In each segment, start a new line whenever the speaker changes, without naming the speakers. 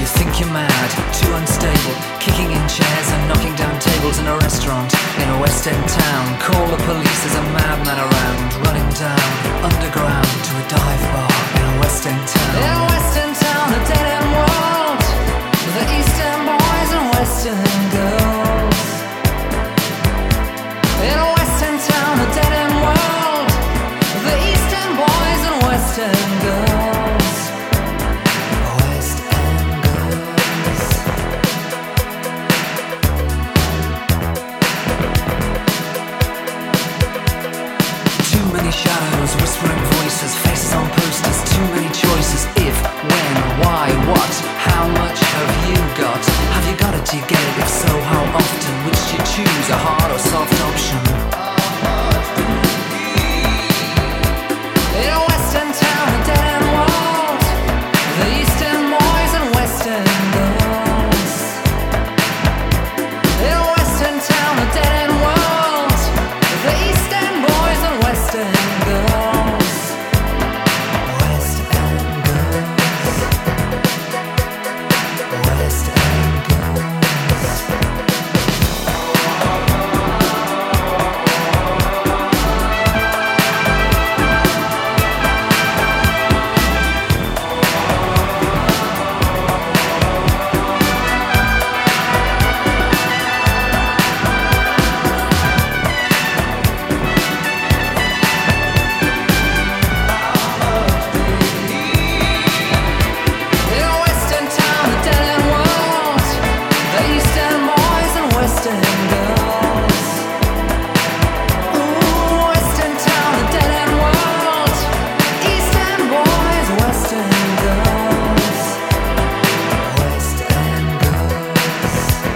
you think you're mad, too unstable, kicking in chairs and knocking down tables in a restaurant in a West End town. Call the police, there's a madman around, running down underground to a dive bar in a West End town. In a West End town, a dead end world, the East End boys and West End girls. In a West End town, a dead end world, the East End boys and West End girls. West End girls. Too many shadows, whispering voices, faces on posters, too many choices. If, when, why, what, how much have you got? Have you got it, do you get it? If so, how often? Which do you choose, a hard or soft option? In a West End town, a dead end world, the East End boys and West End girls. In a West End town, a dead end world, the East End boys and West End girls. West End girls. West End girls. In a West End town, a dead end world, the East End boys and West End girls. Ooh, West End town, a dead end world, East End boys, West End girls. West End girls.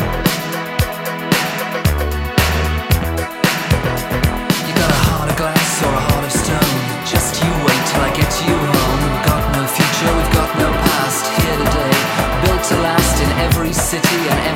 You got a heart of glass or a heart of stone? Just you wait till I get you home. We've got no future, we've got no past. Here today, built to last in every city and